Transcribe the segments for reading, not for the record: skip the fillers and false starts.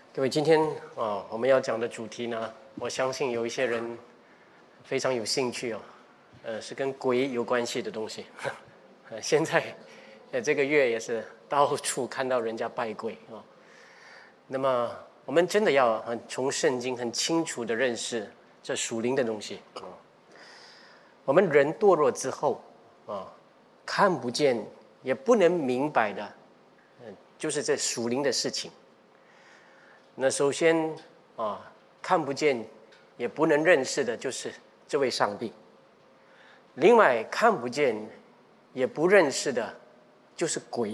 各位，今天我们要讲的主题呢，我相信有一些人非常有兴趣是跟鬼有关系的东西。现在这个月也是到处看到人家拜鬼那么我们真的要从圣经很清楚的认识这属灵的东西我们人堕落之后看不见也不能明白的，就是这属灵的事情。那首先看不见也不能认识的就是这位上帝。另外看不见也不认识的就是鬼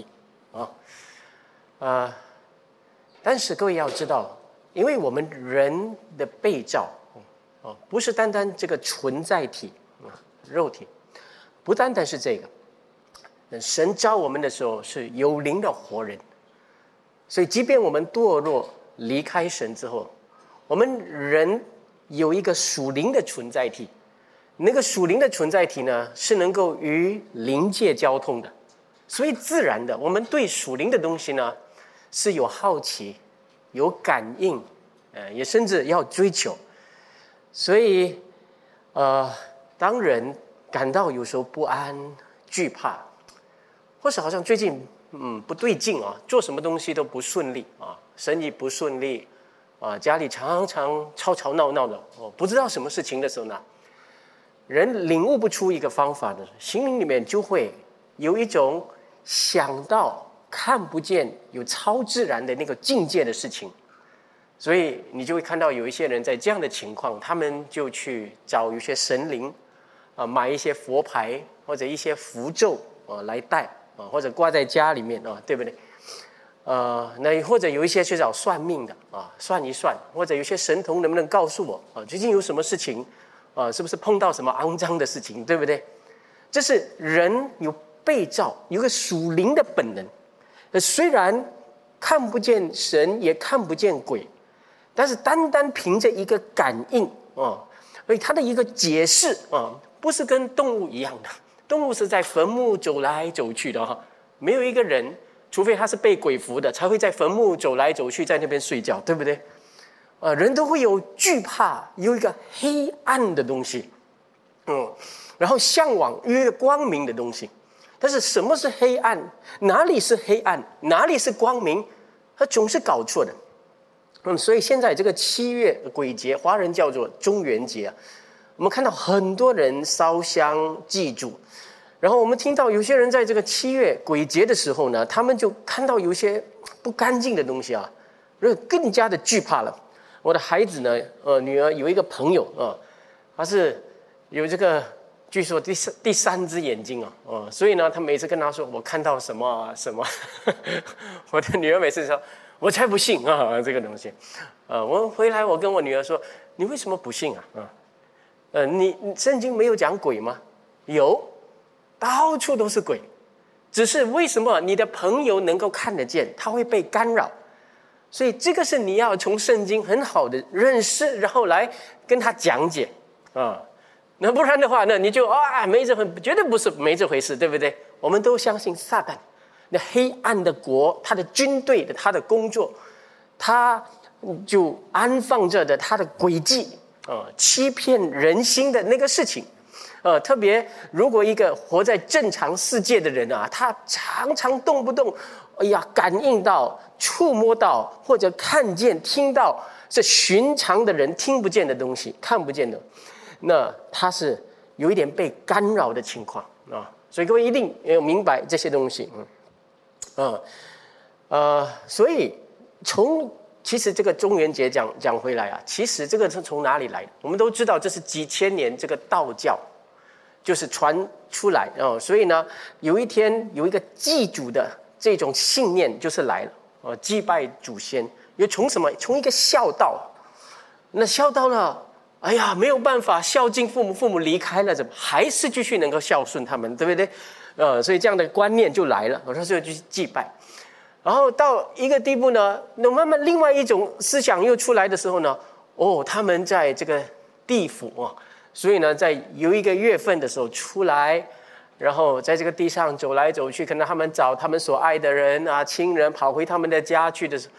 但是各位要知道，因为我们人的被造不是单单这个存在体肉体，不单单是这个，神造我们的时候是有灵的活人，所以即便我们堕落离开神之后，我们人有一个属灵的存在体，那个属灵的存在体呢，是能够与灵界交通的，所以自然的，我们对属灵的东西呢，是有好奇、有感应，也甚至要追求。所以，当人感到有时候不安、惧怕，或是好像最近不对劲做什么东西都不顺利生意不顺利家里常常吵吵闹闹的不知道什么事情的时候呢，人领悟不出一个方法的，心灵里面就会有一种想到看不见有超自然的那个境界的事情，所以你就会看到有一些人在这样的情况，他们就去找有些神灵买一些佛牌或者一些符咒来戴或者挂在家里面对不对？那或者有一些去找算命的算一算，或者有些神童能不能告诉我最近有什么事情是不是碰到什么肮脏的事情，对不对？这是人有被造，有个属灵的本能。虽然看不见神，也看不见鬼，但是单单凭着一个感应所以他的一个解释不是跟动物一样的。动物是在坟墓走来走去的没有一个人，除非他是被鬼附的，才会在坟墓走来走去，在那边睡觉，对不对？人都会有惧怕，有一个黑暗的东西然后向往有一个光明的东西。但是什么是黑暗，哪里是黑暗，哪里是光明，他总是搞错的所以现在这个7月鬼节，华人叫做中元节我们看到很多人烧香祭祖，然后我们听到有些人在这个7月鬼节的时候呢，他们就看到有些不干净的东西更加的惧怕了。我的孩子呢女儿有一个朋友他是有这个据说第三只眼睛所以呢他每次跟他说我看到什么什么我的女儿每次说我才不信这个东西我回来我跟我女儿说，你为什么不信你圣经没有讲鬼吗？有，到处都是鬼，只是为什么你的朋友能够看得见，他会被干扰？所以这个是你要从圣经很好的认识，然后来跟他讲解那不然的话呢，你就绝对不是没这回事，对不对？我们都相信撒旦那黑暗的国，他的军队的他的工作，他就安放着的他的诡计欺骗人心的那个事情特别如果一个活在正常世界的人他常常动不动感应到、触摸到或者看见、听到是寻常的人听不见的东西、看不见的，那他是有一点被干扰的情况所以各位一定要明白这些东西所以其实这个中元节讲回来其实这个是从哪里来的？我们都知道这是几千年这个道教就是传出来所以呢有一天有一个祭祖的这种信念就是来了祭拜祖先，又从什么？从一个孝道，那孝道了没有办法孝敬父母，父母离开了，怎么还是继续能够孝顺他们，对不对？所以这样的观念就来了，他就去祭拜。然后到一个地步呢，那慢慢另外一种思想又出来的时候呢，他们在这个地府所以呢，在有一个月份的时候出来，然后在这个地上走来走去，可能他们找他们所爱的人亲人，跑回他们的家去的时候，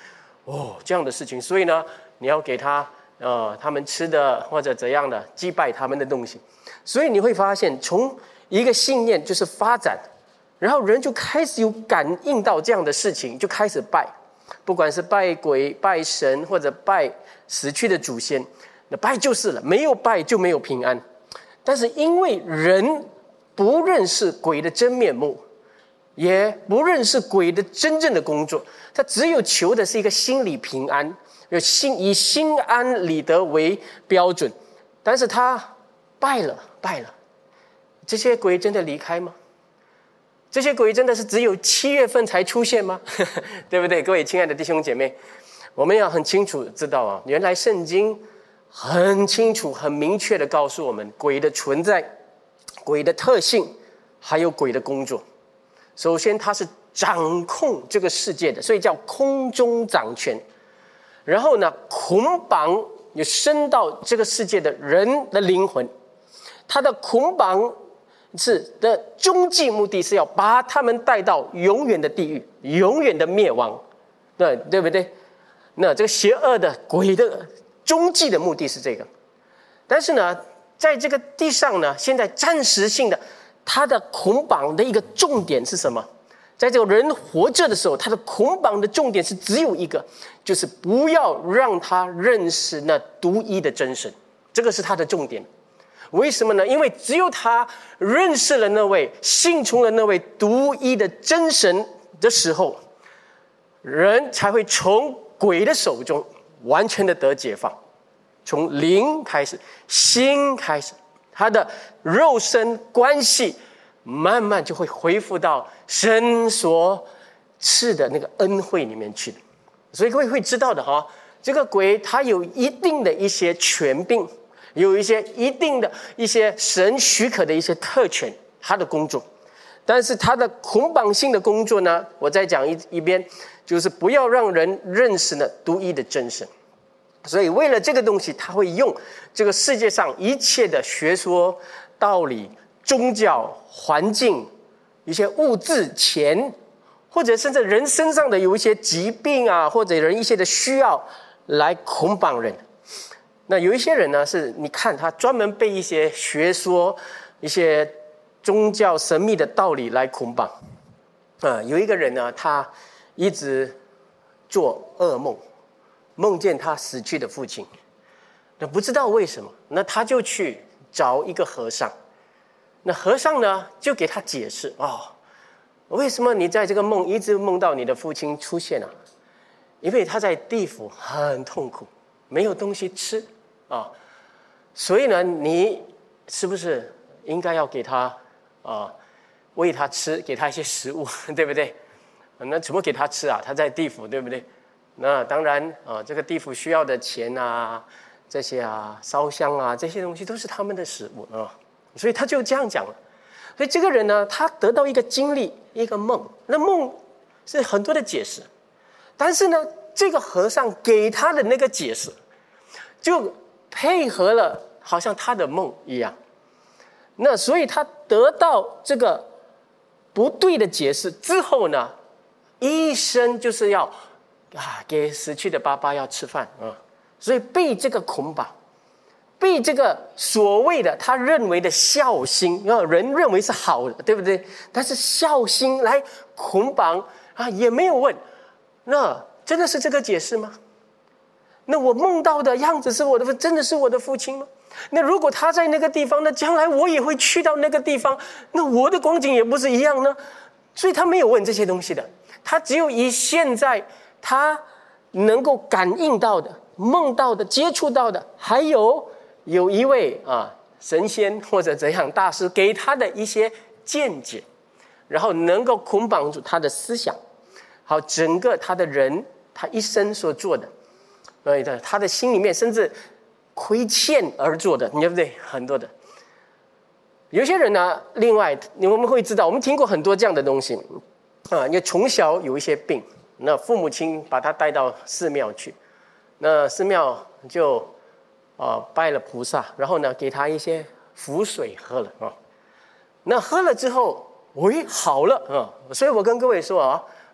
这样的事情，所以呢，你要给他他们吃的或者怎样的祭拜他们的东西。所以你会发现，从一个信念就是发展，然后人就开始有感应到这样的事情，就开始拜，不管是拜鬼、拜神或者拜死去的祖先，那拜就是了，没有拜就没有平安。但是因为人不认识鬼的真面目，也不认识鬼的真正的工作，他只有求的是一个心理平安，以心安理得为标准。但是他拜了，这些鬼真的离开吗？这些鬼真的是只有7月份才出现吗？对不对？各位亲爱的弟兄姐妹，我们要很清楚知道原来圣经很清楚很明确的告诉我们鬼的存在、鬼的特性还有鬼的工作。首先他是掌控这个世界的，所以叫空中掌权。然后呢，捆绑也伸到这个世界的人的灵魂，他的捆绑的终极目的是要把他们带到永远的地狱，永远的灭亡，对不对？那这个邪恶的鬼的终极的目的是这个。但是呢，在这个地上呢，现在暂时性的，他的捆绑的一个重点是什么？在这个人活着的时候，他的捆绑的重点是只有一个，就是不要让他认识那独一的真神，这个是他的重点。为什么呢？因为只有他认识了那位、信从了那位独一的真神的时候，人才会从鬼的手中完全的得解放，从灵开始，心开始，他的肉身关系慢慢就会恢复到神所赐的那个恩惠里面去的。所以各位会知道的这个鬼他有一定的一些权柄，有一定的一些神许可的一些特权，他的工作。但是他的捆绑性的工作呢，我再讲一遍，就是不要让人认识呢独一的真神。所以为了这个东西，他会用这个世界上一切的学说、道理、宗教、环境、一些物质、钱，或者甚至人身上的有一些疾病或者人一些的需要来捆绑人。那有一些人呢，是你看他专门被一些学说、一些宗教神秘的道理来捆绑。有一个人呢，他一直做噩梦，梦见他死去的父亲。那不知道为什么，那他就去找一个和尚。那和尚呢，就给他解释为什么你在这个梦一直梦到你的父亲出现啊？因为他在地府很痛苦，没有东西吃所以呢，你是不是应该要给他喂他吃，给他一些食物，对不对？那怎么给他吃啊？他在地府，对不对？那当然这个地府需要的钱这些烧香这些东西都是他们的食物所以他就这样讲了。所以这个人呢，他得到一个经历，一个梦，那梦是很多的解释，但是呢，这个和尚给他的那个解释就配合了好像他的梦一样。那所以他得到这个不对的解释之后呢，医生就是要给死去的爸爸要吃饭所以被这个捆绑，被这个所谓的他认为的孝心，人认为是好的，对不对？但是孝心来捆绑也没有问，那真的是这个解释吗？那我梦到的样子是真的是我的父亲吗？那如果他在那个地方，那将来我也会去到那个地方，那我的光景也不是一样呢？所以他没有问这些东西的，他只有以现在他能够感应到的、梦到的、接触到的，还有一位神仙或者怎样大师给他的一些见解，然后能够捆绑住他的思想，好，整个他的人，他一生所做的，他的心里面甚至亏欠而做的，对不对？很多的。有些人呢，另外我们会知道，我们听过很多这样的东西因为从小有一些病，那父母亲把他带到寺庙去，那寺庙就拜了菩萨，然后呢给他一些符水喝了那喝了之后好了所以我跟各位说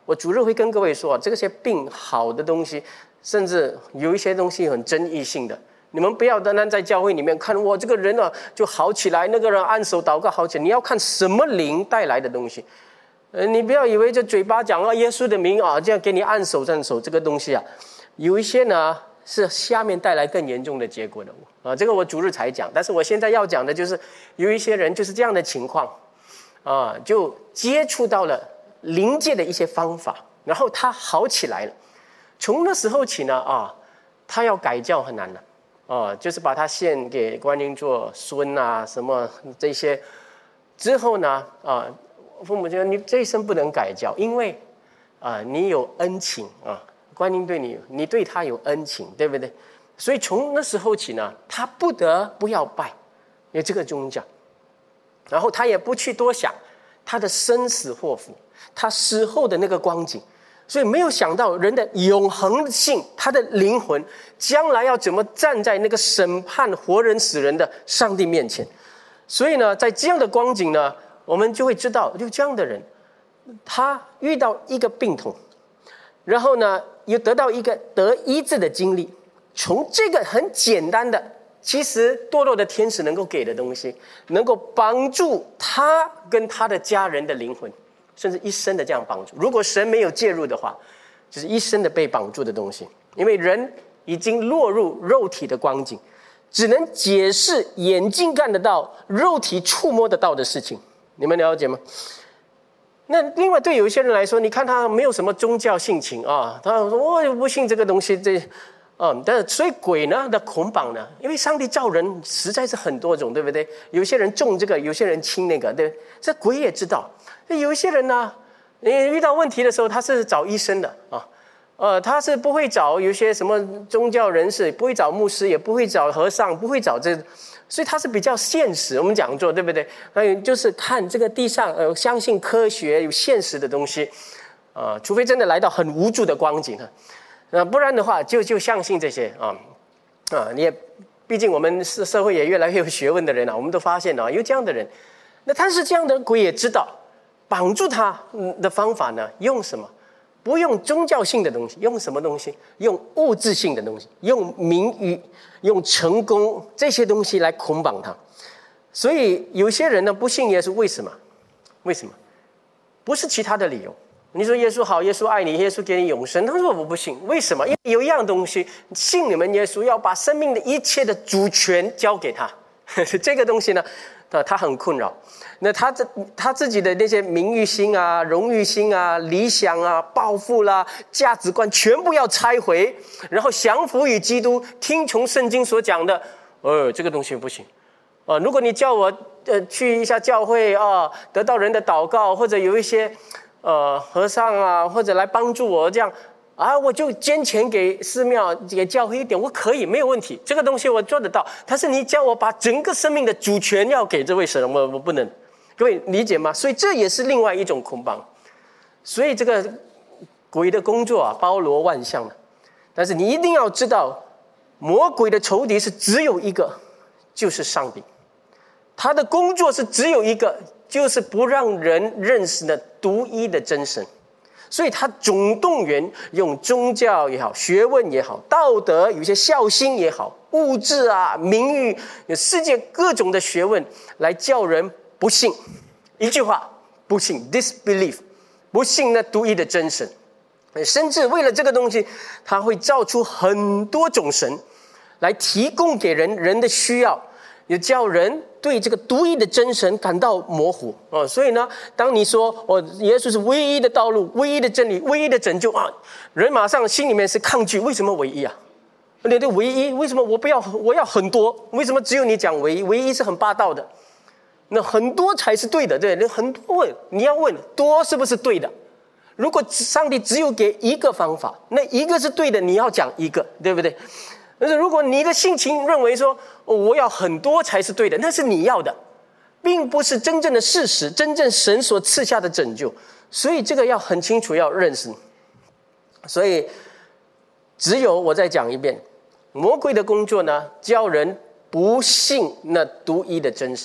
我主日会跟各位说，这些病好的东西，甚至有一些东西很争议性的，你们不要单单在教会里面看我这个人啊就好起来，那个人按手祷告好起来，你要看什么灵带来的东西。你不要以为这嘴巴讲耶稣的名啊，这样给你按手这个东西啊，有一些呢是下面带来更严重的结果的啊。这个我主日才讲，但是我现在要讲的就是有一些人就是这样的情况啊，就接触到了灵界的一些方法，然后他好起来了。从那时候起呢啊，他要改教很难了啊，就是把他献给观音做孙啊什么这些之后呢啊，父母觉得你这一生不能改教，因为你有恩情啊，观音对你对他有恩情，对不对？所以从那时候起呢，他不得不要拜有这个宗教，然后他也不去多想他的生死祸福，他死后的那个光景，所以没有想到人的永恒性，他的灵魂将来要怎么站在那个审判活人死人的上帝面前。所以呢，在这样的光景呢，我们就会知道，就这样的人，他遇到一个病痛，然后呢又得到一个得医治的经历，从这个很简单的其实堕落的天使能够给的东西，能够帮助他跟他的家人的灵魂，甚至一生的这样帮助。如果神没有介入的话，就是一生的被绑住的东西，因为人已经落入肉体的光景，只能解释眼睛看得到、肉体触摸得到的事情。你们了解吗？那另外对有一些人来说，你看他没有什么宗教性情啊，他说我不信这个东西，但是所以鬼呢的捆绑呢，因为上帝造人实在是很多种，对不对？有些人重这个，有些人轻那个，对，这鬼也知道。有一些人呢，你遇到问题的时候，他是找医生的啊，他是不会找有些什么宗教人士，不会找牧师，也不会找和尚，不会找这，所以他是比较现实。我们讲座对不对？还有就是看这个地上相信科学有现实的东西除非真的来到很无助的光景不然的话就相信这些你也毕竟我们社会也越来越有学问的人我们都发现有这样的人。那但是这样的鬼也知道绑住他的方法呢，用什么？不用宗教性的东西，用什么东西？用物质性的东西，用名誉，用成功这些东西来捆绑他。所以有些人呢不信耶稣，为什么？为什么？不是其他的理由。你说耶稣好，耶稣爱你，耶稣给你永生，他说我不信。为什么？因为有一样东西，信你们耶稣要把生命的一切的主权交给他这个东西呢他很困扰。那他自己的那些名誉心啊、荣誉心啊、理想啊、抱负啦、价值观全部要拆回，然后降服于基督，听从圣经所讲的这个东西不行如果你叫我去一下教会得到人的祷告，或者有一些和尚啊，或者来帮助我这样我就捐钱给寺庙给教会一点，我可以没有问题，这个东西我做得到。但是你叫我把整个生命的主权要给这位神，我不能。各位理解吗？所以这也是另外一种捆绑。所以这个鬼的工作包罗万象的，但是你一定要知道，魔鬼的仇敌是只有一个，就是上帝。他的工作是只有一个，就是不让人认识那独一的真神。所以他总动员用宗教也好，学问也好，道德有些孝心也好，物质名誉，有世界各种的学问来叫人不信。一句话，不信 disbelief， 不信那独一的真神。甚至为了这个东西，他会造出很多种神来提供给人的需要，也叫人对这个独一的真神感到模糊所以呢，当你说耶稣是唯一的道路、唯一的真理、唯一的拯救人马上心里面是抗拒。为什么唯一你的唯一为什么我要很多？为什么只有你讲唯一？唯一是很霸道的，那很多才是对的，对，很多你要问多是不是对的？如果上帝只有给一个方法，那一个是对的，你要讲一个，对不对？但是如果你的性情认为说我要很多才是对的，那是你要的，并不是真正的事实，真正神所赐下的拯救。所以这个要很清楚，要认识。所以只有我再讲一遍，魔鬼的工作呢，叫人不信那独一的真神，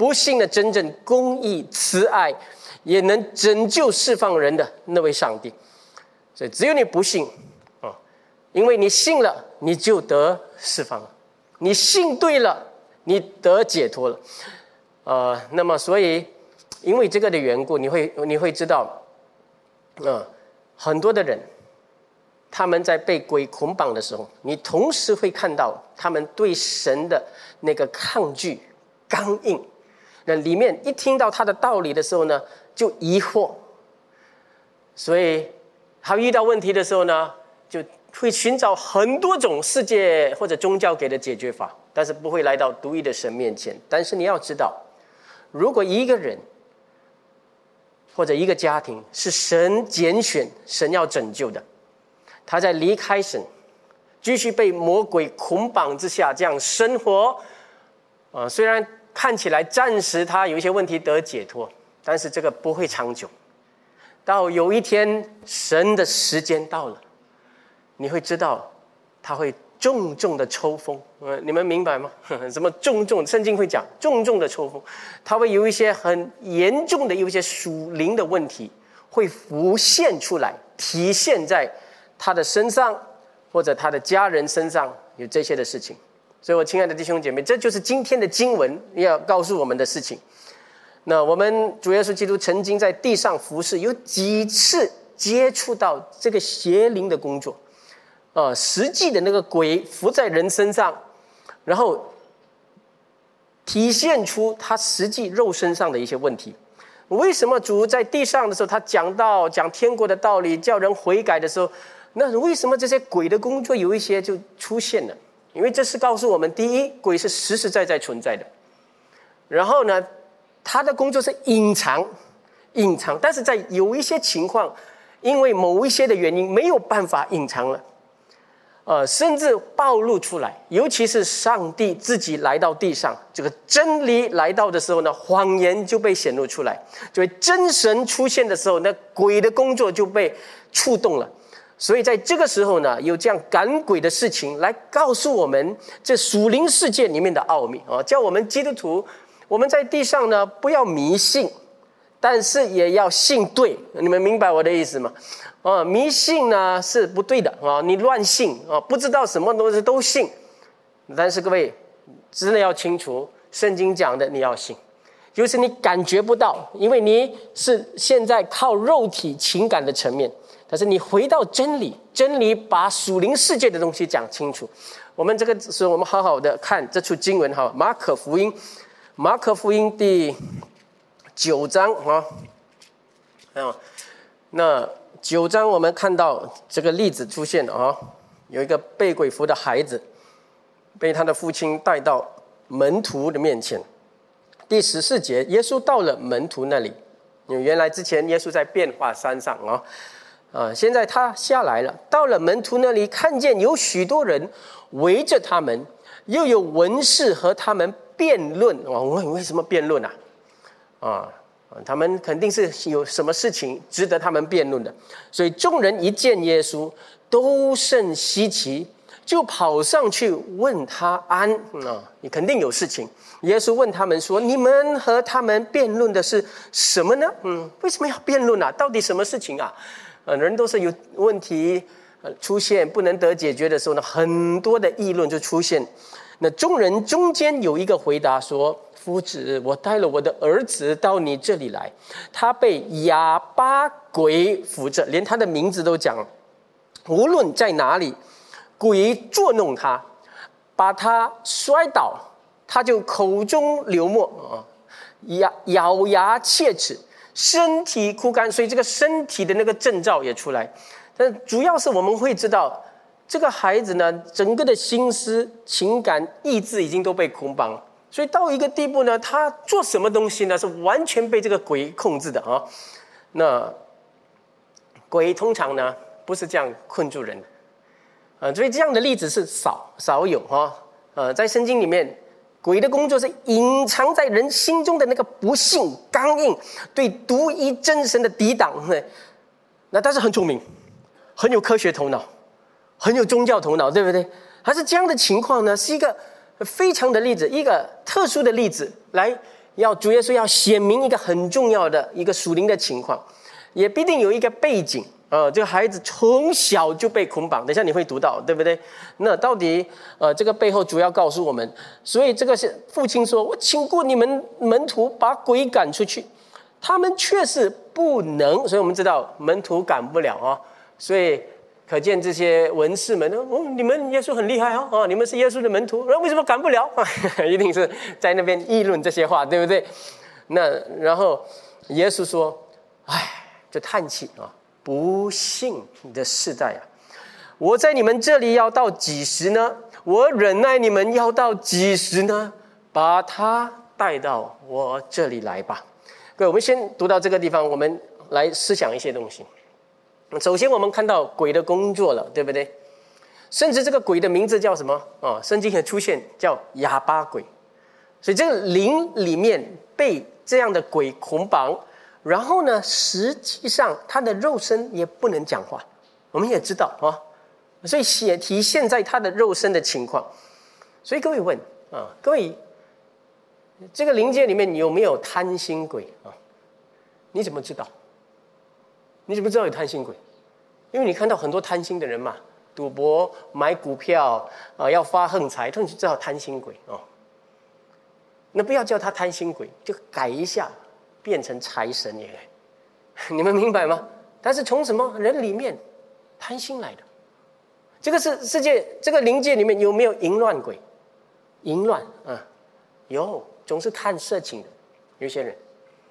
不信了真正公义、慈爱，也能拯救释放人的那位上帝。所以只有你不信啊，因为你信了，你就得释放了；你信对了，你得解脱了。那么所以因为这个的缘故，你会知道，很多的人他们在被鬼捆绑的时候，你同时会看到他们对神的那个抗拒、刚硬。那里面一听到他的道理的时候呢，就疑惑，所以他遇到问题的时候呢，就会寻找很多种世界或者宗教给的解决法，但是不会来到独一的神面前。但是你要知道，如果一个人或者一个家庭是神拣选、神要拯救的，他在离开神，继续被魔鬼捆绑之下这样生活，虽然看起来暂时他有一些问题得解脱，但是这个不会长久。到有一天神的时间到了，你会知道他会重重的抽风。你们明白吗？什么重重？圣经会讲重重的抽风，他会有一些很严重的有一些属灵的问题会浮现出来，体现在他的身上或者他的家人身上，有这些的事情。所以我亲爱的弟兄姐妹，这就是今天的经文要告诉我们的事情。那我们主耶稣基督曾经在地上服侍，有几次接触到这个邪灵的工作，实际的那个鬼附在人身上，然后体现出他实际肉身上的一些问题。为什么主在地上的时候，他讲天国的道理，叫人悔改的时候，那为什么这些鬼的工作有一些就出现了？因为这是告诉我们，第一，鬼是实实在在存在的。然后呢，他的工作是隐藏，但是在有一些情况，因为某一些的原因没有办法隐藏了，甚至暴露出来。尤其是上帝自己来到地上，这个真理来到的时候呢，谎言就被显露出来。所以真神出现的时候，那鬼的工作就被触动了。所以在这个时候呢，有这样赶鬼的事情来告诉我们这属灵世界里面的奥秘，叫我们基督徒，我们在地上呢不要迷信，但是也要信对。你们明白我的意思吗？迷信呢是不对的，你乱信，不知道什么东西都信。但是各位真的要清楚，圣经讲的你要信，就是你感觉不到，因为你是现在靠肉体情感的层面。但是你回到真理，真理把属灵世界的东西讲清楚。我们这个时候，我们好好的看这处经文，马可福音第9章那9章我们看到这个例子出现了有一个被鬼附的孩子，被他的父亲带到门徒的面前。第14节，耶稣到了门徒那里，因为原来之前耶稣在变化山上现在他下来了，到了门徒那里，看见有许多人围着他们，又有文士和他们辩论。为什么辩论他们肯定是有什么事情值得他们辩论的。所以众人一见耶稣，都甚稀奇，就跑上去问他安。你肯定有事情。耶稣问他们说：“你们和他们辩论的是什么呢？为什么要辩论到底什么事情啊？”人都是有问题出现不能得解决的时候呢，很多的议论就出现。那众人中间有一个回答说：“夫子，我带了我的儿子到你这里来，他被哑巴鬼附着，连他的名字都讲，无论在哪里，鬼捉弄他，把他摔倒，他就口中流沫，咬牙切齿，身体枯干。”所以这个身体的那个征兆也出来。但主要是我们会知道，这个孩子呢，整个的心思、情感、意志已经都被捆绑了。所以到一个地步呢，他做什么东西呢，是完全被这个鬼控制的那鬼通常呢不是这样困住人的，所以这样的例子是少有在圣经里面，鬼的工作是隐藏在人心中的那个不信、刚硬，对独一真神的抵挡。那但是很聪明，很有科学头脑，很有宗教头脑，对不对？还是这样的情况呢，是一个非常的例子，一个特殊的例子，来主耶稣要显明一个很重要的一个属灵的情况，也必定有一个背景。这个孩子从小就被捆绑，等一下你会读到，对不对？那到底这个背后主要告诉我们，所以这个是父亲说：“我请过你们门徒把鬼赶出去，他们却是不能。”所以我们知道门徒赶不了啊，所以可见这些文士们，你们耶稣很厉害哦，你们是耶稣的门徒，为什么赶不了？一定是在那边议论这些话，对不对？那然后耶稣说：“哎，就叹气啊。不幸的世代啊！我在你们这里要到几时呢？我忍耐你们要到几时呢？把他带到我这里来吧。”各位，我们先读到这个地方，我们来思想一些东西。首先，我们看到鬼的工作了，对不对？甚至这个鬼的名字叫什么？圣经也出现叫哑巴鬼。所以这个灵里面被这样的鬼捆绑。然后呢，实际上他的肉身也不能讲话，我们也知道啊，所以也体现在他的肉身的情况。所以各位问各位，这个灵界里面有没有贪心鬼啊？你怎么知道？你怎么知道有贪心鬼？因为你看到很多贪心的人嘛，赌博、买股票要发横财，你就知道贪心鬼啊。那不要叫他贪心鬼，就改一下。变成财神也，你们明白吗？但是从什么人里面贪心来的？这个是世界这个灵界里面有没有淫乱鬼？淫乱有，总是看色情的。有些人，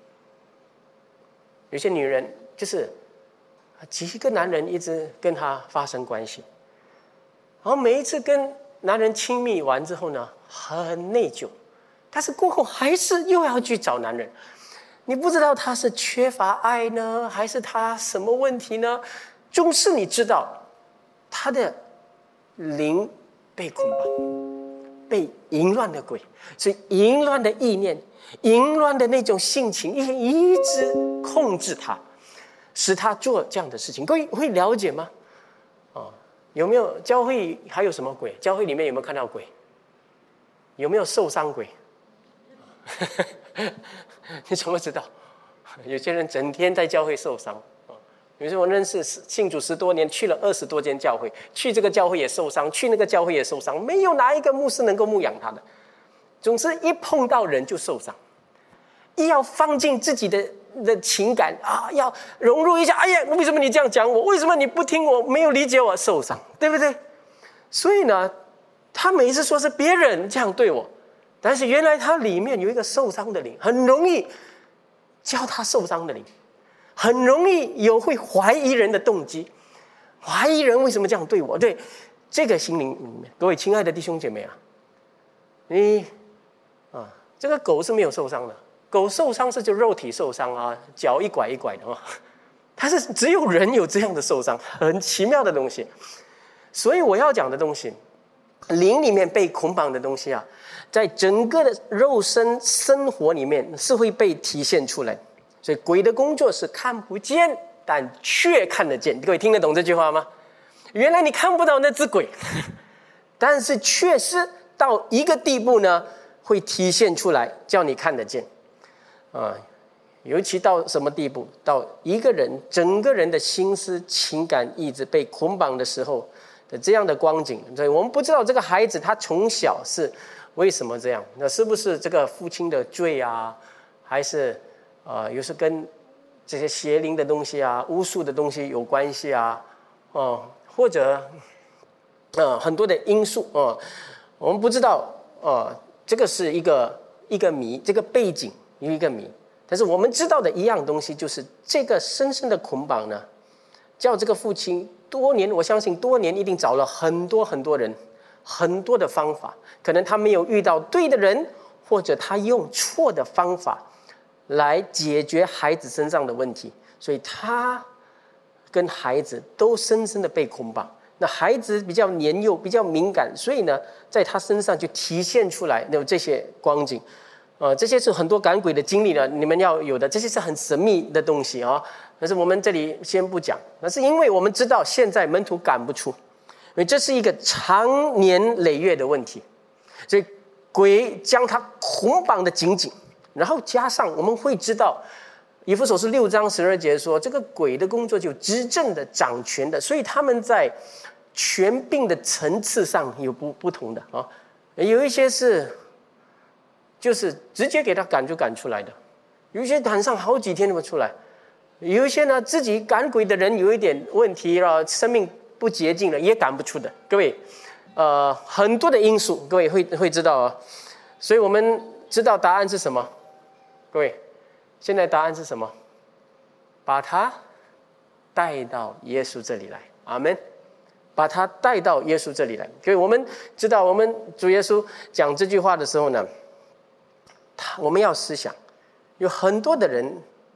有些女人就是几个男人一直跟她发生关系，然后每一次跟男人亲密完之后呢，很内疚，但是过后还是又要去找男人。你不知道他是缺乏爱呢，还是他什么问题呢？总是你知道他的灵被捆绑，被淫乱的鬼，所以淫乱的意念、淫乱的那种性情一直控制他，使他做这样的事情。各位会了解吗？有没有教会还有什么鬼？教会里面有没有看到鬼？有没有受伤鬼？你怎么知道？有些人整天在教会受伤。比如说我认识信主10多年，去了20多间教会，去这个教会也受伤，去那个教会也受伤，没有哪一个牧师能够牧养他的。总之一碰到人就受伤，一要放进自己的情感要融入一下，哎呀，为什么你这样讲我？为什么你不听我？没有理解我，受伤，对不对？所以呢，他每一次说是别人这样对我，但是原来他里面有一个受伤的灵，很容易叫他受伤的灵，很容易有会怀疑人的动机，怀疑人为什么这样对我。对这个心灵里面，各位亲爱的弟兄姐妹这个狗是没有受伤的，狗受伤是就肉体受伤脚一拐一拐的但是只有人有这样的受伤，很奇妙的东西。所以我要讲的东西，灵里面被捆绑的东西在整个的肉身生活里面是会被体现出来。所以鬼的工作是看不见，但却看得见。各位听得懂这句话吗？原来你看不到那只鬼，但是确实到一个地步呢，会体现出来，叫你看得见。尤其到什么地步？到一个人整个人的心思、情感、意志被捆绑的时候的这样的光景。所以我们不知道这个孩子他从小是为什么这样？那是不是这个父亲的罪还是有时跟这些邪灵的东西巫术的东西有关系或者很多的因素我们不知道这个是一个谜，这个背景有一个谜。但是我们知道的一样东西，就是这个深深的捆绑呢，叫这个父亲多年，我相信多年一定找了很多很多人，很多的方法，可能他没有遇到对的人，或者他用错的方法来解决孩子身上的问题，所以他跟孩子都深深的被捆绑。那孩子比较年幼，比较敏感，所以呢，在他身上就体现出来有这些光景。这些是很多赶鬼的经历呢，你们要有的，这些是很神秘的东西但是我们这里先不讲，那是因为我们知道现在门徒赶不出，因为这是一个长年累月的问题，所以鬼将他捆绑的紧紧， 然后加上我们会知道，以弗所书6章12节说，这个鬼的工作就执政的、掌权的，所以他们在权柄的层次上有不同的啊。有一些是就是直接给他赶就赶出来的，有一些赶上好几天都不出来，有一些呢自己赶鬼的人有一点问题了，生命不洁净了也赶不出的。各位，很多的因素，各位会知道啊。所以我们知道答案是什么？各位，现在答案是什么？把他带到耶稣这里来，阿们。把他带到耶稣这里来。所以我们知道，我们主耶稣讲这句话的时候呢，我们要思想，有很多的人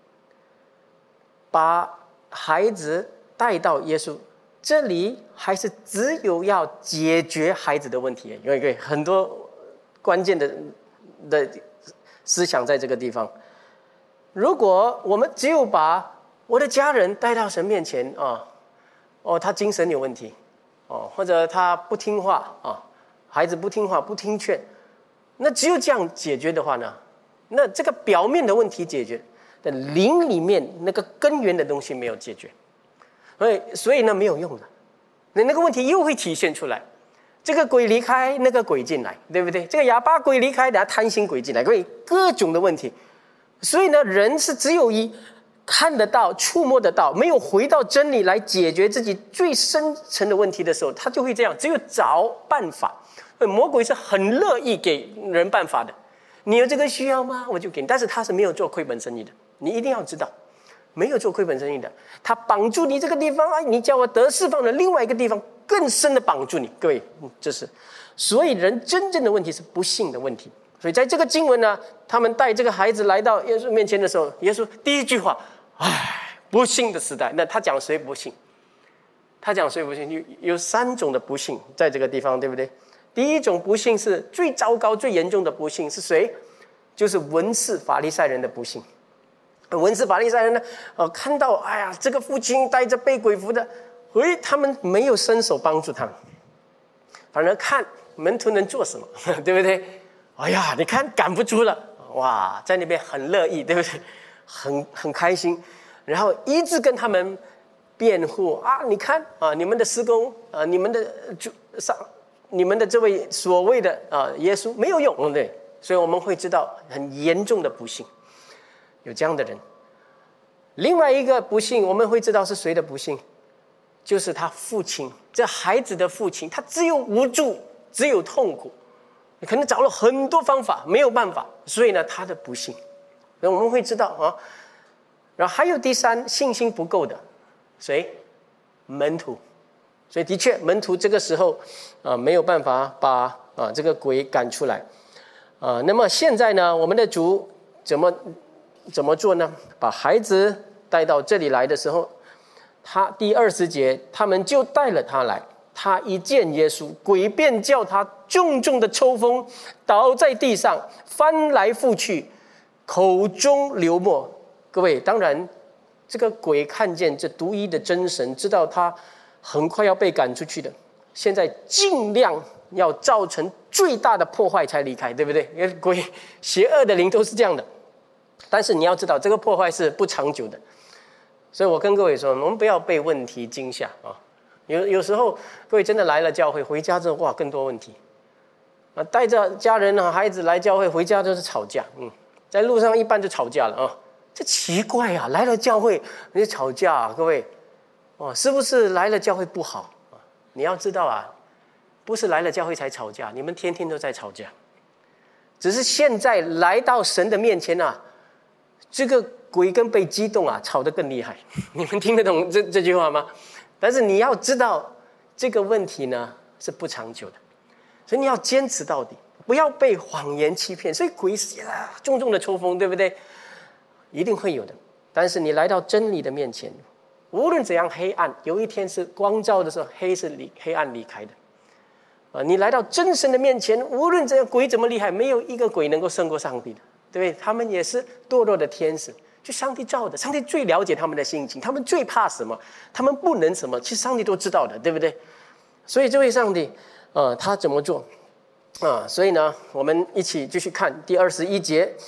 把孩子带到耶稣这里，还是只有要解决孩子的问题，因为很多关键的思想在这个地方。如果我们只有把我的家人带到神面前他精神有问题或者他不听话孩子不听话不听劝，那只有这样解决的话呢，那这个表面的问题解决，但灵里面那个根源的东西没有解决，所以呢没有用的，那个问题又会体现出来。这个鬼离开，那个鬼进来，对不对？这个哑巴鬼离开，然后贪心鬼进来，各种的问题。所以呢，人是只有看得到、触摸得到，没有回到真理来解决自己最深层的问题的时候，他就会这样，只有找办法。魔鬼是很乐意给人办法的，你有这个需要吗？我就给你。但是他是没有做亏本生意的，你一定要知道，没有做亏本生意的。他绑住你这个地方你叫我得释放的另外一个地方更深的绑住你。各位，这是所以人真正的问题是不幸的问题。所以在这个经文呢，他们带这个孩子来到耶稣面前的时候，耶稣第一句话，不幸的时代。那他讲谁不幸？他讲谁不幸？有3种的不幸在这个地方，对不对？第一种不幸是最糟糕、最严重的不幸是谁？就是文士法利赛人的不幸。文士法利赛人呢，看到这个父亲带着被鬼附的，他们没有伸手帮助他们，反而看门徒能做什么，对不对？你看赶不出了，哇，在那边很乐意，对不对？很开心，然后一直跟他们辩护你看你们的施工你们的这位所谓的耶稣没有用，对，所以我们会知道很严重的不幸，有这样的人。另外一个不幸，我们会知道是谁的不幸，就是他父亲，这孩子的父亲，他只有无助，只有痛苦，你可能找了很多方法，没有办法，所以呢，他的不幸。所以我们会知道然后还有第3，信心不够的，谁？门徒。所以的确，门徒这个时候没有办法把这个鬼赶出来那么现在呢，我们的主怎么做呢？把孩子带到这里来的时候，他第20节，他们就带了他来。他一见耶稣，鬼便叫他重重的抽风，倒在地上，翻来覆去，口中流沫。各位，当然这个鬼看见这独一的真神，知道他很快要被赶出去的，现在尽量要造成最大的破坏才离开，对不对？因为鬼邪恶的灵都是这样的。但是你要知道，这个破坏是不长久的。所以我跟各位说，我们不要被问题惊吓有时候各位真的来了教会，回家之后更多问题带着家人孩子来教会，回家就是吵架在路上一般就吵架了这奇怪来了教会你吵架各位是不是来了教会不好你要知道不是来了教会才吵架，你们天天都在吵架，只是现在来到神的面前这个鬼跟被激动吵得更厉害你们听得懂这句话吗？但是你要知道这个问题呢是不长久的，所以你要坚持到底，不要被谎言欺骗。所以鬼重重的抽风，对不对？一定会有的。但是你来到真理的面前，无论怎样黑暗，有一天是光照的时候，黑暗离开的你来到真神的面前，无论这个鬼怎么厉害，没有一个鬼能够胜过上帝的，对不对？他们也是堕落的天使，就上帝造的，上帝最了解他们的心情，他们最怕什么，他们不能什么，其实上帝都知道的，对不对？所以这位上帝他怎么做所以呢，我们一起继续看第21节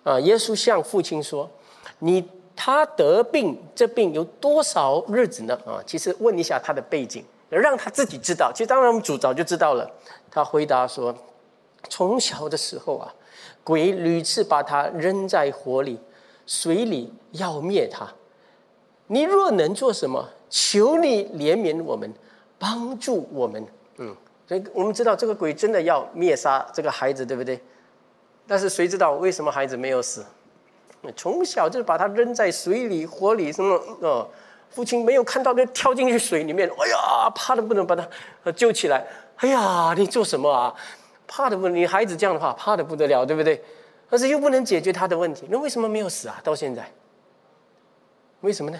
耶稣向父亲说：“他得病，这病有多少日子呢？”其实问一下他的背景，让他自己知道。其实当然我们主早就知道了。他回答说：“从小的时候啊，鬼屡次把他扔在火里、水里，要灭他。你若能做什么，求你怜悯我们，帮助我们。”所以我们知道这个鬼真的要灭杀这个孩子，对不对？但是谁知道为什么孩子没有死？从小就把他扔在水里、火里，什么父亲没有看到，就跳进去水里面，哎呀，怕的不能把他救起来。哎呀，你做什么啊？怕的不能，你孩子这样的话，怕的不得了，对不对？但是又不能解决他的问题，那为什么没有死啊？到现在，为什么呢？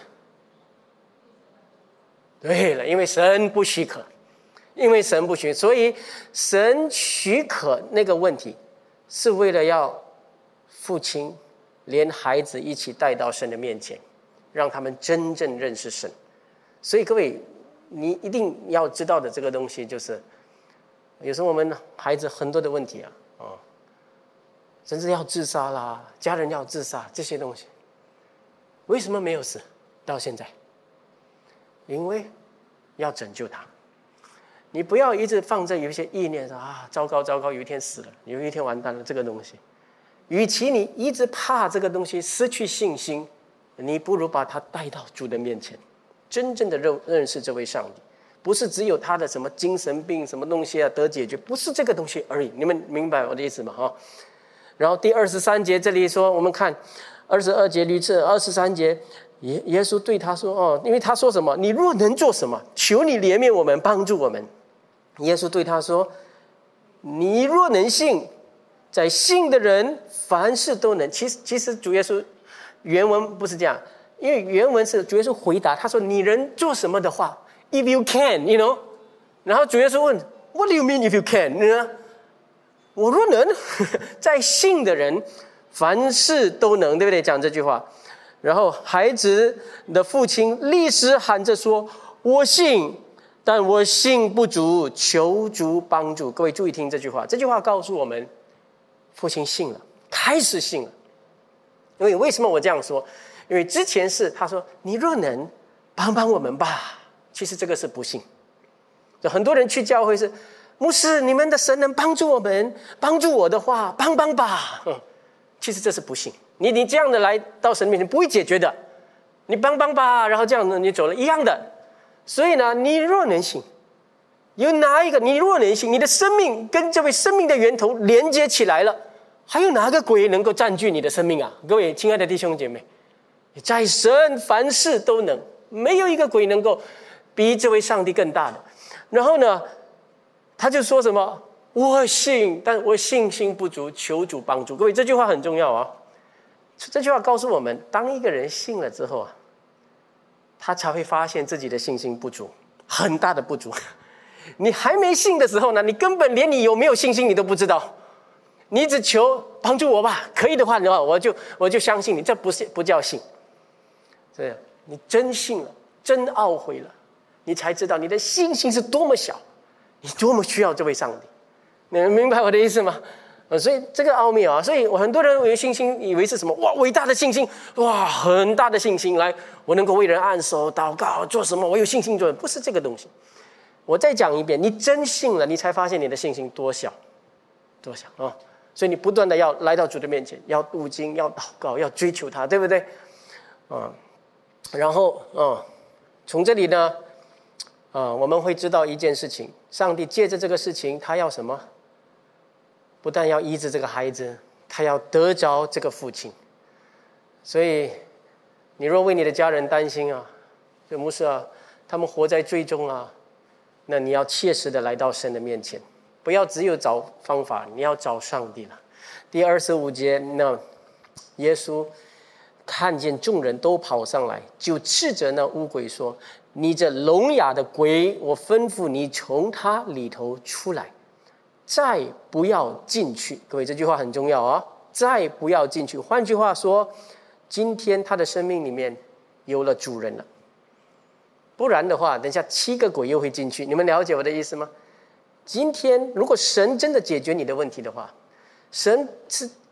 对了，因为神不许可，所以神许可那个问题，是为了要父亲连孩子一起带到神的面前，让他们真正认识神。所以各位，你一定要知道的这个东西就是，有时候我们孩子很多的问题甚至要自杀啦，家人要自杀，这些东西为什么没有死到现在？因为要拯救他。你不要一直放着有一些意念说糟糕，有一天死了，有一天完蛋了，这个东西与其你一直怕这个东西失去信心，你不如把他带到主的面前，真正的认识这位上帝。不是只有他的什么精神病什么东西得解决，不是这个东西而已。你们明白我的意思吗？然后第23节这里说，我们看22节屡次23节，耶稣对他说因为他说什么？你若能做什么，求你怜悯我们，帮助我们。耶稣对他说：你若能信，在信的人凡事都能。其实主耶稣原文不是这样，因为原文是主耶稣回答他说：你能做什么的话 ，if you can， you know。然后主耶稣问 ，What do you mean if you can？ 呢？我若能，在信的人凡事都能，对不对？讲这句话。然后孩子的父亲立时喊着说：我信，但我信不足，求主帮助。各位注意听这句话，这句话告诉我们，父亲信了，开始信了。因为为什么我这样说？因为之前是他说：你若能，帮帮我们吧。其实这个是不信。就很多人去教会是，牧师，你们的神能帮助我们，帮助我的话，帮帮吧。其实这是不信。你这样的来到神面前不会解决的，你帮帮吧，然后这样呢你走了一样的。所以呢，你若能信，有哪一个你若能信，你的生命跟这位生命的源头连接起来了，还有哪个鬼能够占据你的生命啊？各位亲爱的弟兄姐妹，在神凡事都能，没有一个鬼能够比这位上帝更大的。然后呢，他就说什么？我信，但我信心不足，求主帮助。各位，这句话很重要啊！这句话告诉我们，当一个人信了之后他才会发现自己的信心不足，很大的不足。你还没信的时候呢，你根本连你有没有信心你都不知道，你只求帮助我吧，可以的话我就相信你，这不叫信。这样，你真信了，真懊悔了，你才知道你的信心是多么小，你多么需要这位上帝。你们明白我的意思吗？所以这个奥妙所以我很多人有信心以为是什么？哇，伟大的信心，哇，很大的信心，来，我能够为人按手祷告，做什么？我有信心做，不是这个东西。我再讲一遍，你真信了，你才发现你的信心多小，多小所以你不断的要来到主的面前，要读经，要祷告，要追求他，对不对？然后从这里呢，我们会知道一件事情，上帝借着这个事情，他要什么？不但要医治这个孩子，他要得着这个父亲。所以你若为你的家人担心就牧师他们活在罪中那你要切实的来到神的面前，不要只有找方法，你要找上帝了。第25节，那耶稣看见众人都跑上来，就斥责那污鬼说：你这聋哑的鬼，我吩咐你从他里头出来，再不要进去。各位，这句话很重要再不要进去。换句话说，今天他的生命里面有了主人了，不然的话，等下7个鬼又会进去。你们了解我的意思吗？今天如果神真的解决你的问题的话，神是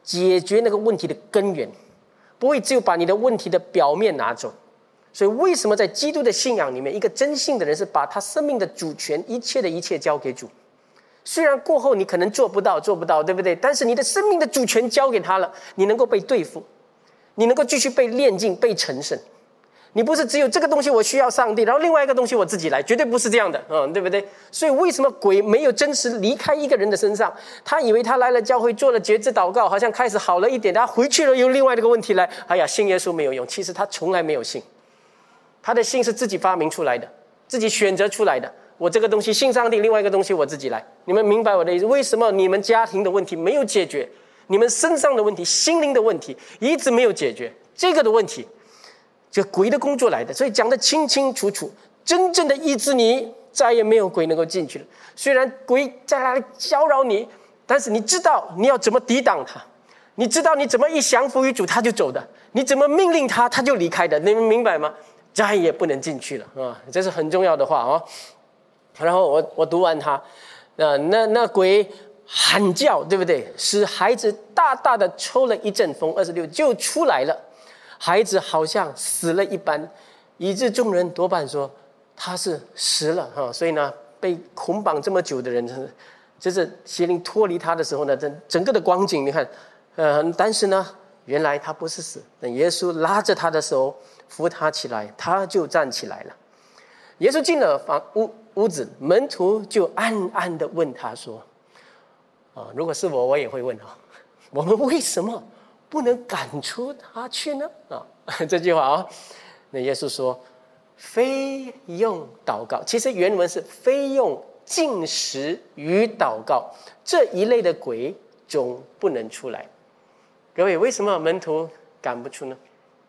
解决那个问题的根源，不会只有把你的问题的表面拿走。所以为什么在基督的信仰里面，一个真信的人是把他生命的主权一切交给主？虽然过后你可能做不到，对不对？但是你的生命的主权交给他了，你能够被对付，你能够继续被炼净、被成圣。你不是只有这个东西我需要上帝，然后另外一个东西我自己来，绝对不是这样的，对不对？所以为什么鬼没有真实离开一个人的身上？他以为他来了教会做了节制祷告，好像开始好了一点，他回去了有另外一个问题来，哎呀，信耶稣没有用。其实他从来没有信，他的信是自己发明出来的，自己选择出来的。我这个东西信上帝，另外一个东西我自己来。你们明白我的意思？为什么你们家庭的问题没有解决？你们身上的问题、心灵的问题一直没有解决，这个的问题就鬼的工作来的。所以讲得清清楚楚，真正的医治你，再也没有鬼能够进去了。虽然鬼在那里搅扰你，但是你知道你要怎么抵挡他，你知道你怎么一降服于主他就走的，你怎么命令他他就离开的，你们明白吗？再也不能进去了啊！这是很重要的话啊。然后我读完他，那鬼喊叫，对不对？使孩子大大的抽了一阵风，26就出来了。孩子好像死了一般，以致众人多半说他是死了哈。所以呢，被捆绑这么久的人，就是邪灵脱离他的时候呢，整个的光景你看，但是呢，原来他不是死。等耶稣拉着他的手扶他起来，他就站起来了。耶稣进了屋子，门徒就暗暗地问他说：“如果是我也会问我们为什么不能赶出他去呢？”这句话那耶稣说：“非用祷告。”其实原文是“非用禁食与祷告，这一类的鬼总不能出来。”各位，为什么门徒赶不出呢？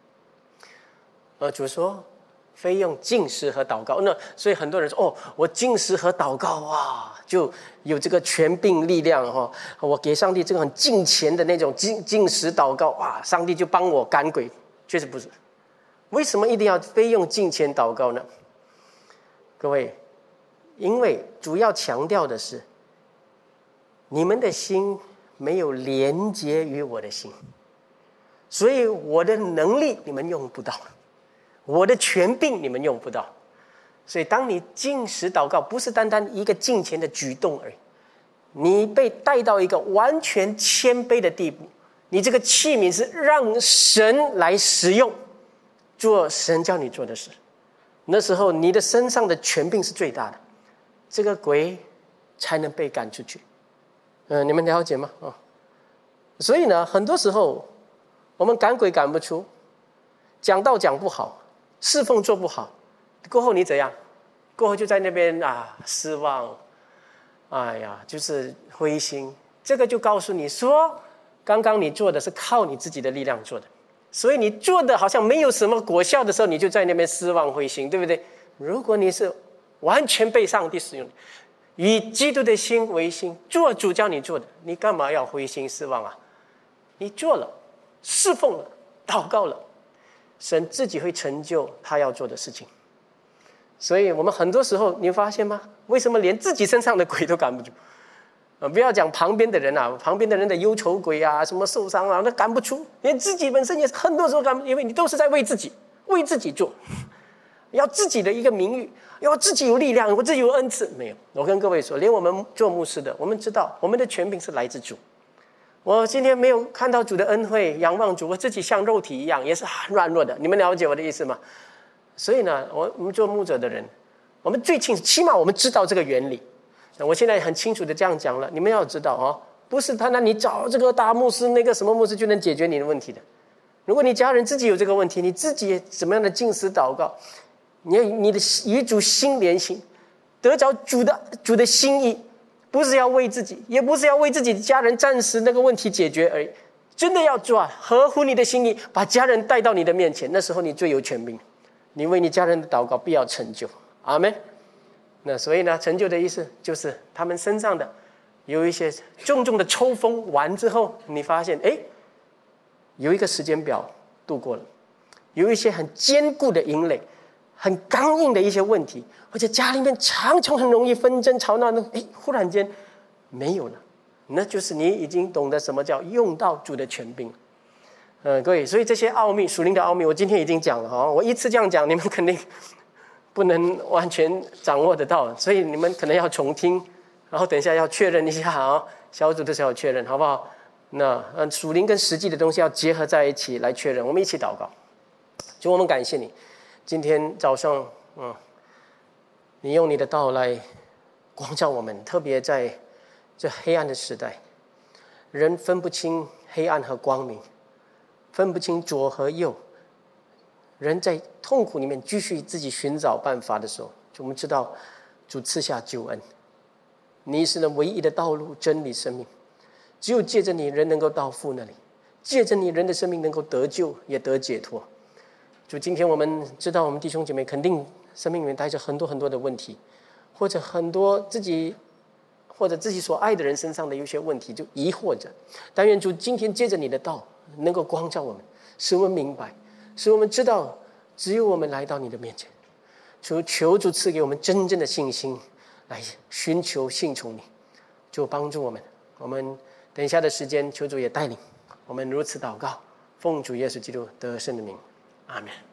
主说非用禁食和祷告。那所以很多人说我禁食和祷告就有这个权柄力量我给上帝这个很敬虔的那种禁食祷告上帝就帮我赶鬼。确实不是。为什么一定要非用敬虔祷告呢？各位，因为主要强调的是你们的心没有连结于我的心，所以我的能力你们用不到，我的权柄你们用不到。所以当你禁食祷告，不是单单一个敬虔的举动而已，你被带到一个完全谦卑的地步，你这个器皿是让神来使用，做神叫你做的事。那时候你的身上的权柄是最大的，这个鬼才能被赶出去。你们了解吗？所以呢，很多时候我们赶鬼赶不出，讲道讲不好，侍奉做不好，过后你怎样？过后就在那边失望，哎呀，就是灰心。这个就告诉你说，刚刚你做的是靠你自己的力量做的，所以你做的好像没有什么果效的时候，你就在那边失望灰心，对不对？如果你是完全被上帝使用的，以基督的心为心，做主叫你做的，你干嘛要灰心失望啊？你做了，侍奉了，祷告了，神自己会成就他要做的事情。所以我们很多时候你发现吗？为什么连自己身上的鬼都赶不住？不要讲旁边的人旁边的人的忧愁鬼什么受伤那赶不出，连自己本身也很多时候赶不出，因为你都是在为自己做，要自己的一个名誉，要自己有力量，我自己有恩赐。没有，我跟各位说，连我们做牧师的，我们知道我们的权柄是来自主。我今天没有看到主的恩惠，仰望主，我自己像肉体一样也是很软弱的，你们了解我的意思吗？所以呢，我们做牧者的人，我们最清楚，起码我们知道这个原理。我现在很清楚的这样讲了，你们要知道不是他你找这个大牧师那个什么牧师就能解决你的问题的。如果你家人自己有这个问题，你自己怎么样的禁食祷告，你的与主心连心，得着主的心意，不是要为自己，也不是要为自己的家人暂时那个问题解决而已，真的要做合乎你的心意，把家人带到你的面前，那时候你最有权柄，你为你家人的祷告必要成就。阿们。那所以呢，成就的意思就是他们身上的有一些重重的抽风完之后，你发现有一个时间表度过了，有一些很坚固的营垒，很刚硬的一些问题，而且家里面常常很容易纷争吵闹忽然间没有了， 那就是你已经懂得什么叫用到主的权柄。各位，所以这些奥秘，属灵的奥秘，我今天已经讲了哈。我一次这样讲，你们肯定不能完全掌握得到，所以你们可能要重听，然后等一下要确认一下啊，小组的时候确认，好不好？那属灵跟实际的东西要结合在一起来确认。我们一起祷告，主，我们感谢你，今天早上，你用你的道来光照我们，特别在这黑暗的时代，人分不清黑暗和光明，分不清左和右，人在痛苦里面继续自己寻找办法的时候，我们知道主赐下救恩，你是那唯一的道路、真理、生命，只有借着你，人能够到父那里，借着你，人的生命能够得救，也得解脱。主，今天我们知道，我们弟兄姐妹肯定生命里面带着很多很多的问题，或者很多自己所爱的人身上的有些问题，就疑惑着。但愿主今天借着你的道，能够光照我们，使我们明白，使我们知道，只有我们来到你的面前，求主赐给我们真正的信心，来寻求信从你，就帮助我们。我们等一下的时间，求主也带领我们如此祷告，奉主耶稣基督得胜的名，阿们。